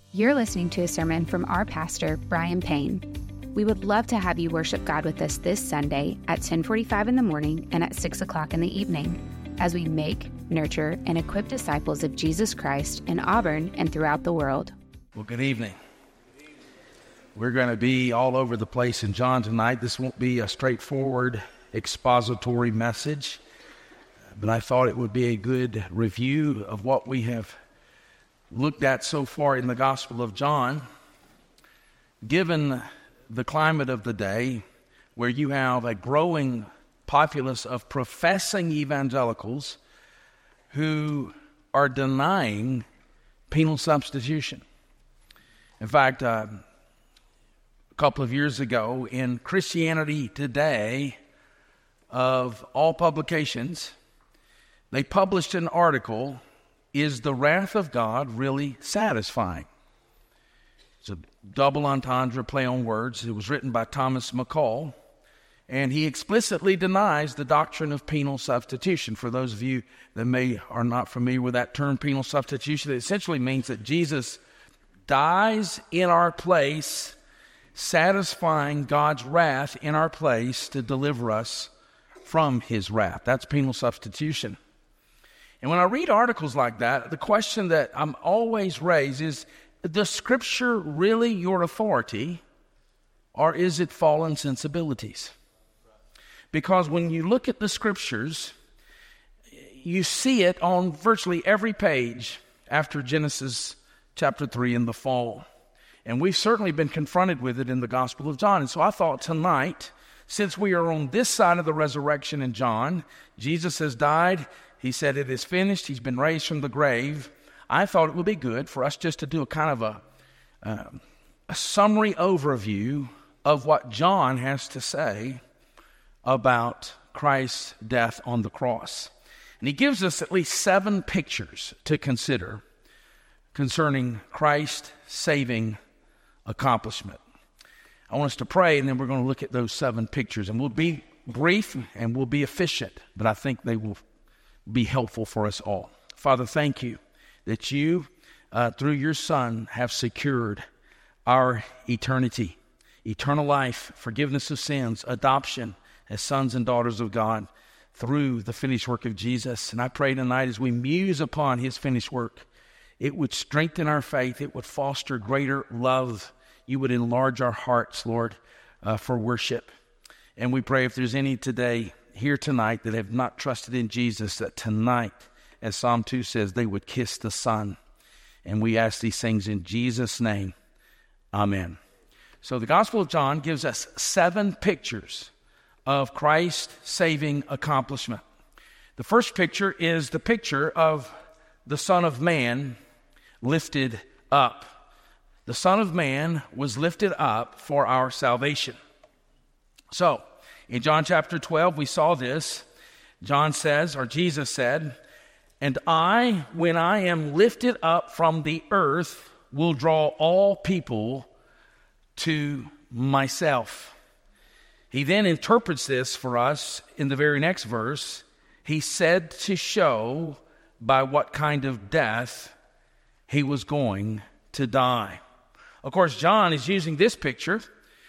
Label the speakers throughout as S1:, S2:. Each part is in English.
S1: You're listening to a sermon from our pastor, Brian Payne. We would love to have you worship God with us this Sunday at 10:45 in the morning and at 6 o'clock in the evening as we make, nurture, and equip disciples of Jesus Christ in Auburn and throughout the world.
S2: Well, good evening. We're going to be all over the place in John tonight. This won't be a straightforward expository message, but I thought it would be a good review of what we have looked at so far in the Gospel of John, given the climate of the day where you have a growing populace of professing evangelicals who are denying penal substitution. In fact, a couple of years ago in Christianity Today, of all publications, they published an article, "Is the Wrath of God Really Satisfying?" It's a double entendre, play on words. It was written by Thomas McCall, and he explicitly denies the doctrine of penal substitution. For those of you that are not familiar with that term, penal substitution, it essentially means that Jesus dies in our place, satisfying God's wrath in our place to deliver us from his wrath. That's penal substitution. And when I read articles like that, the question that I'm always raised is, does Scripture really your authority, or is it fallen sensibilities? Because when you look at the Scriptures, you see it on virtually every page after Genesis chapter 3 in the fall. And we've certainly been confronted with it in the Gospel of John. And so I thought tonight, since we are on this side of the resurrection in John, Jesus has died. He said it is finished. He's been raised from the grave. I thought it would be good for us just to do a kind of a summary overview of what John has to say about Christ's death on the cross. And he gives us at least 7 pictures to consider concerning Christ's saving accomplishment. I want us to pray, and then we're going to look at those 7 pictures. And we'll be brief and we'll be efficient, but I think they will be helpful for us all. Father, thank you that you, through your Son, have secured our eternity, eternal life, forgiveness of sins, adoption as sons and daughters of God through the finished work of Jesus. And I pray tonight as we muse upon his finished work, it would strengthen our faith. It would foster greater love. You would enlarge our hearts, Lord, for worship. And we pray if there's any today, here tonight, that have not trusted in Jesus, that tonight, as Psalm 2 says, they would kiss the Son. And we ask these things in Jesus' name. Amen. So the Gospel of John gives us 7 pictures of Christ's saving accomplishment. The first picture is the picture of the Son of Man lifted up. The Son of Man was lifted up for our salvation. So, in John chapter 12, we saw this. John says, or Jesus said, "And I, when I am lifted up from the earth, will draw all people to myself." He then interprets this for us in the very next verse. He said to show by what kind of death he was going to die. Of course, John is using this picture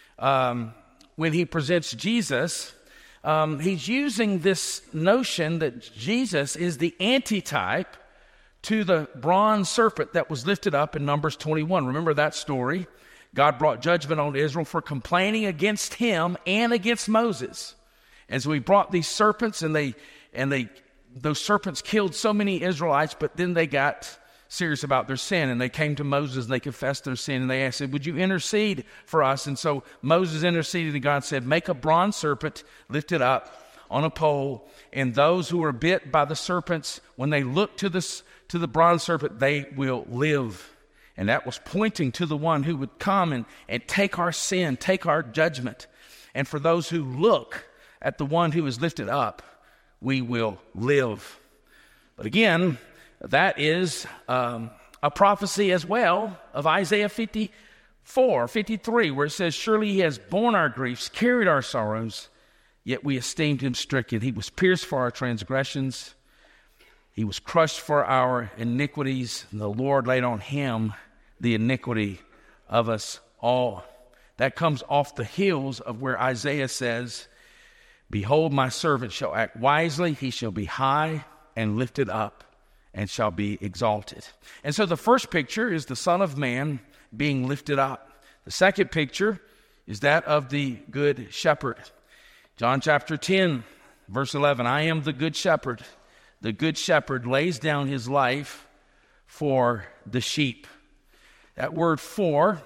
S2: when he presents Jesus. He's using this notion that Jesus is the antitype to the bronze serpent that was lifted up in Numbers 21. Remember that story? God brought judgment on Israel for complaining against him and against Moses. And so he brought these serpents, and those serpents killed so many Israelites, but then they got serious about their sin, and they came to Moses and they confessed their sin, and they asked, "Would you intercede for us?" And so Moses interceded, and God said, "Make a bronze serpent, lift it up on a pole, and those who are bit by the serpents, when they look to the bronze serpent, they will live." And that was pointing to the one who would come and take our sin, take our judgment. And for those who look at the one who is lifted up, we will live. But again, that is a prophecy as well of Isaiah 54, 53, where it says, "Surely he has borne our griefs, carried our sorrows, yet we esteemed him stricken. He was pierced for our transgressions. He was crushed for our iniquities, and the Lord laid on him the iniquity of us all. That comes off the heels of where Isaiah says, behold, my servant shall act wisely. He shall be high and lifted up and shall be exalted. And so the first picture is the Son of Man being lifted up. The second picture is that of the Good Shepherd. John chapter 10, verse 11, I am the Good Shepherd. The Good Shepherd lays down his life for the sheep. That word for,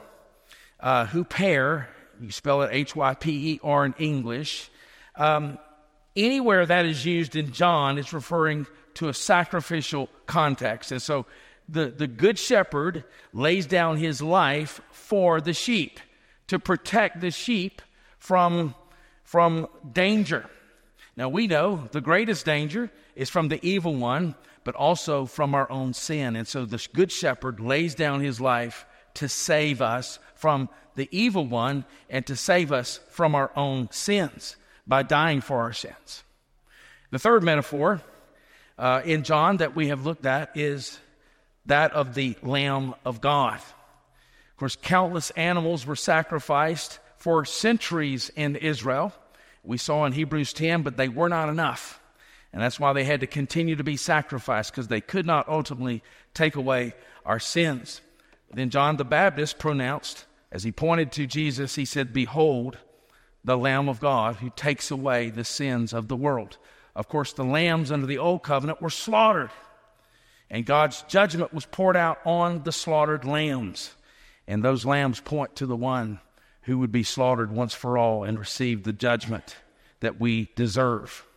S2: huper, you spell it Hyper in English. Anywhere that is used in John, it's referring to a sacrificial context. And so the Good Shepherd lays down his life for the sheep, to protect the sheep from danger. Now we know the greatest danger is from the evil one, but also from our own sin. And so the Good Shepherd lays down his life to save us from the evil one and to save us from our own sins by dying for our sins. The third metaphor in John that we have looked at is that of the Lamb of God. Of course, countless animals were sacrificed for centuries in Israel. We saw in Hebrews 10, but they were not enough. And that's why they had to continue to be sacrificed, because they could not ultimately take away our sins. Then John the Baptist pronounced, as he pointed to Jesus, he said, behold, the Lamb of God who takes away the sins of the world. Of course, the lambs under the old covenant were slaughtered, and God's judgment was poured out on the slaughtered lambs. And those lambs point to the one who would be slaughtered once for all and receive the judgment that we deserve.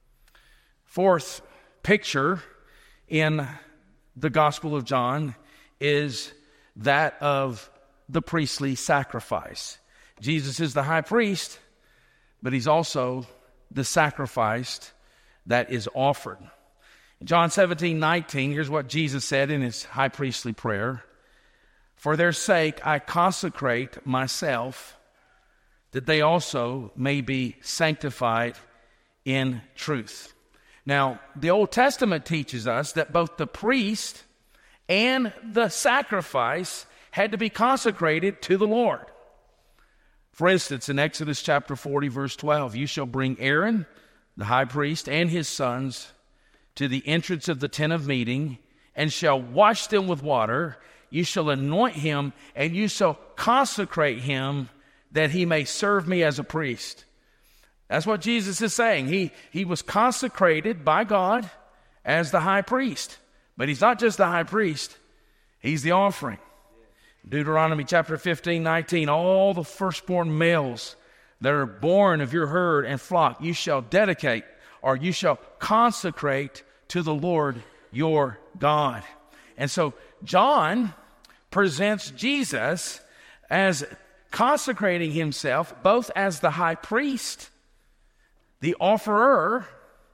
S2: Fourth picture in the Gospel of John is that of the priestly sacrifice. Jesus is the high priest, but he's also the sacrifice that is offered. In John 17:19, here's what Jesus said in his high priestly prayer. For their sake I consecrate myself, that they also may be sanctified in truth. Now, the Old Testament teaches us that both the priest and the sacrifice had to be consecrated to the Lord. For instance, in Exodus chapter 40, verse 12, you shall bring Aaron, the high priest, and his sons to the entrance of the tent of meeting, and shall wash them with water. You shall anoint him, and you shall consecrate him, that he may serve me as a priest. That's what Jesus is saying. He was consecrated by God as the high priest. But he's not just the high priest, he's the offering. Deuteronomy chapter 15:19, all the firstborn males that are born of your herd and flock, you shall dedicate, or you shall consecrate to the Lord your God. And so John presents Jesus as consecrating himself both as the high priest, the offerer,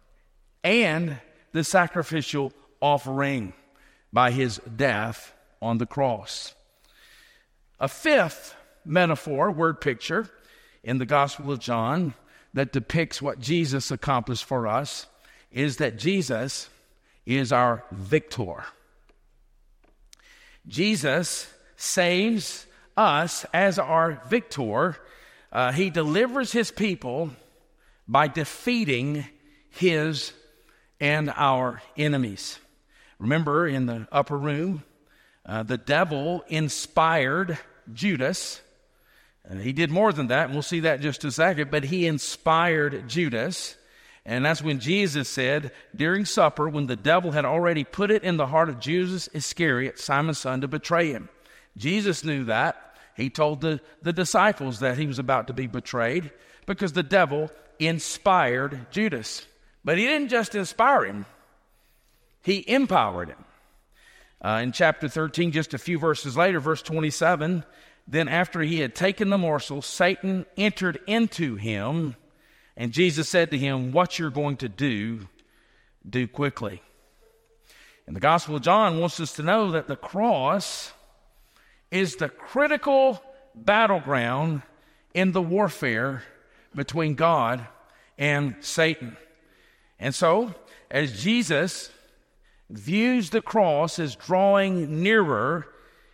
S2: and the sacrificial offering by his death on the cross. A fifth metaphor, word picture, in the Gospel of John that depicts what Jesus accomplished for us is that Jesus is our victor. Jesus saves us as our victor. He delivers his people by defeating his and our enemies. Remember, in the upper room, the devil inspired Judas. He did more than that, and we'll see that in just a second, but he inspired Judas. And that's when Jesus said, during supper, when the devil had already put it in the heart of Judas Iscariot, Simon's son, to betray him. Jesus knew that. He told the disciples that he was about to be betrayed because the devil inspired Judas. But he didn't just inspire him, he empowered him. In chapter 13, just a few verses later, verse 27, then after he had taken the morsel, Satan entered into him, and Jesus said to him, what you're going to do quickly. And the Gospel of John wants us to know that the cross is the critical battleground in the warfare between God and Satan. And so, as Jesus views the cross as drawing nearer,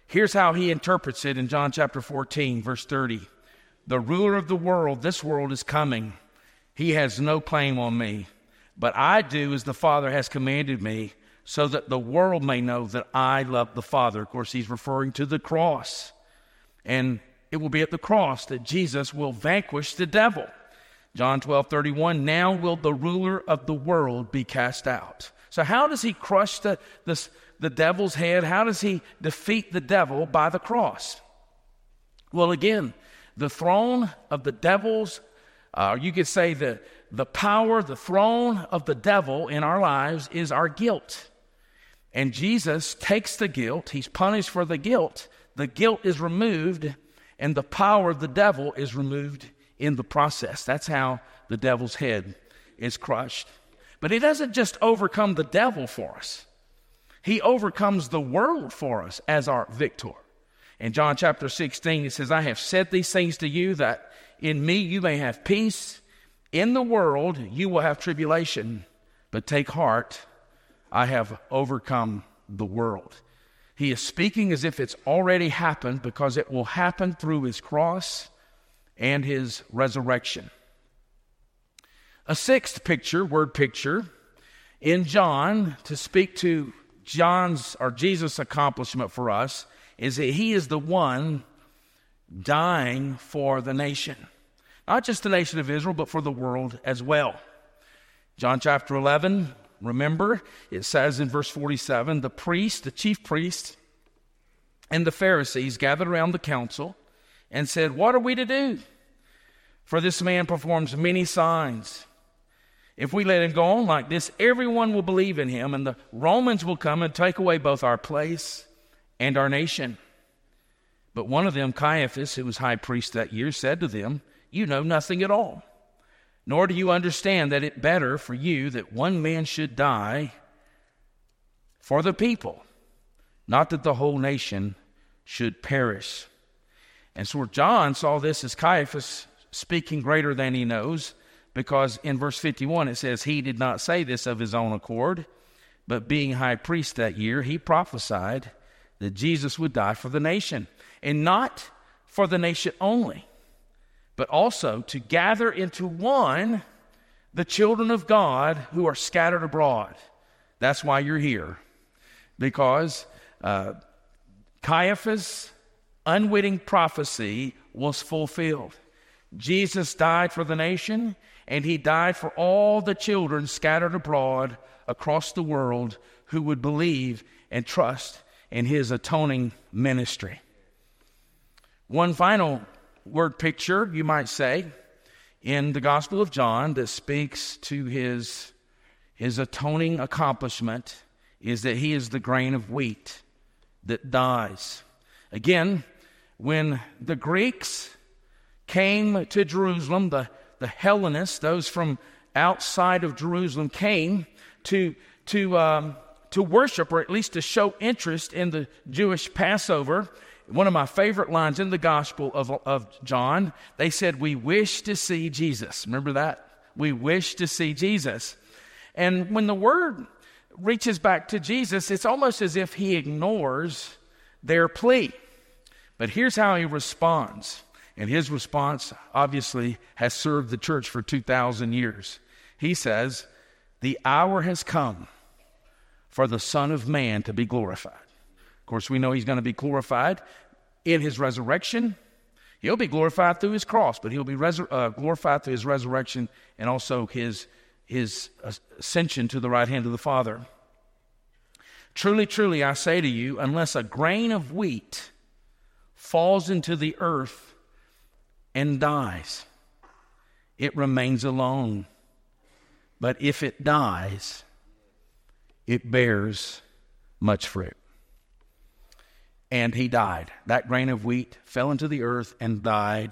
S2: Here's how he interprets it in John chapter 14, verse 30. The ruler of the world, this world is coming. He has no claim on me, but I do as the Father has commanded me, so that the world may know that I love the Father. Of course, he's referring to the cross. And it will be at the cross that Jesus will vanquish the devil. John 12:31, now will the ruler of the world be cast out. So how does he crush the devil's head? How does he defeat the devil? By the cross. Well, again, the throne of the devil's, you could say the power, the throne of the devil in our lives is our guilt. And Jesus takes the guilt. He's punished for the guilt. The guilt is removed, and the power of the devil is removed in the process. That's how the devil's head is crushed. But he doesn't just overcome the devil for us. He overcomes the world for us as our victor. In John chapter 16, it says, I have said these things to you that in me you may have peace. In the world you will have tribulation, but take heart, I have overcome the world. He is speaking as if it's already happened, because it will happen through his cross and his resurrection. A sixth picture, word picture, in John to speak to John's or Jesus' accomplishment for us is that he is the one dying for the nation. Not just the nation of Israel, but for the world as well. John chapter 11, remember, it says in verse 47, the chief priest, and the Pharisees gathered around the council and said, what are we to do? For this man performs many signs. If we let him go on like this, everyone will believe in him, and the Romans will come and take away both our place and our nation. But one of them, Caiaphas, who was high priest that year, said to them, you know nothing at all, nor do you understand that it's better for you that one man should die for the people, not that the whole nation should perish. And so John saw this as Caiaphas speaking greater than he knows, because in verse 51 it says, he did not say this of his own accord, but being high priest that year, he prophesied that Jesus would die for the nation, and not for the nation only, but also to gather into one the children of God who are scattered abroad. That's why you're here, because Caiaphas' unwitting prophecy was fulfilled. Jesus died for the nation, and he died for all the children scattered abroad across the world who would believe and trust in his atoning ministry. One final word picture, you might say, in the Gospel of John that speaks to his atoning accomplishment is that he is the grain of wheat that dies. Again, when the Greeks came to Jerusalem, the Hellenists, those from outside of Jerusalem, came to worship, or at least to show interest in the Jewish Passover. One of my favorite lines in the Gospel of John, they said, we wish to see Jesus. Remember that? We wish to see Jesus. And when the word reaches back to Jesus, it's almost as if he ignores their plea. But here's how he responds. And his response obviously has served the church for 2,000 years. He says, the hour has come for the Son of Man to be glorified. Of course, we know he's going to be glorified in his resurrection. He'll be glorified through his cross, but he'll be glorified through his resurrection and also his ascension to the right hand of the Father. Truly, truly, I say to you, unless a grain of wheat falls into the earth and dies, it remains alone. But if it dies, it bears much fruit. And he died. That grain of wheat fell into the earth and died,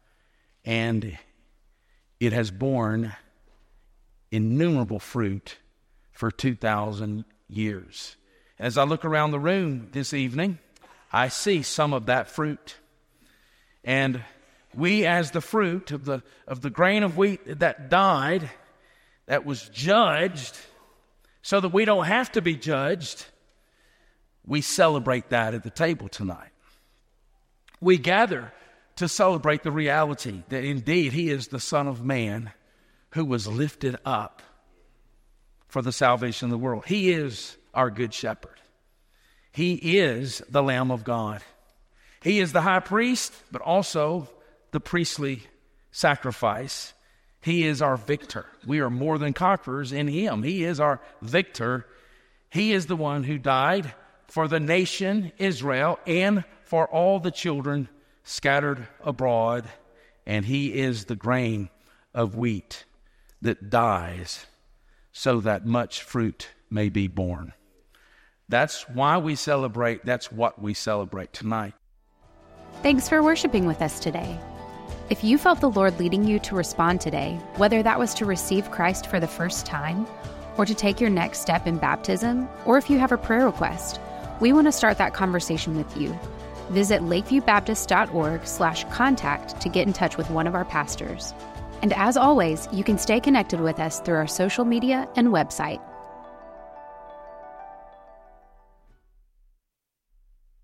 S2: and it has borne innumerable fruit for 2,000 years. As I look around the room this evening, I see some of that fruit. And we, as the fruit of the grain of wheat that died, that was judged, so that we don't have to be judged, we celebrate that at the table tonight. We gather to celebrate the reality that indeed he is the Son of Man who was lifted up for the salvation of the world. He is our good shepherd. He is the Lamb of God. He is the high priest, but also the priestly sacrifice. He is our victor. We are more than conquerors in him. He is our victor. He is the one who died for the nation Israel and for all the children scattered abroad. And he is the grain of wheat that dies so that much fruit may be born. That's why we celebrate. That's what we celebrate tonight.
S1: Thanks for worshiping with us today. If you felt the Lord leading you to respond today, whether that was to receive Christ for the first time, or to take your next step in baptism, or if you have a prayer request, we want to start that conversation with you. Visit lakeviewbaptist.org/contact to get in touch with one of our pastors. And as always, you can stay connected with us through our social media and website.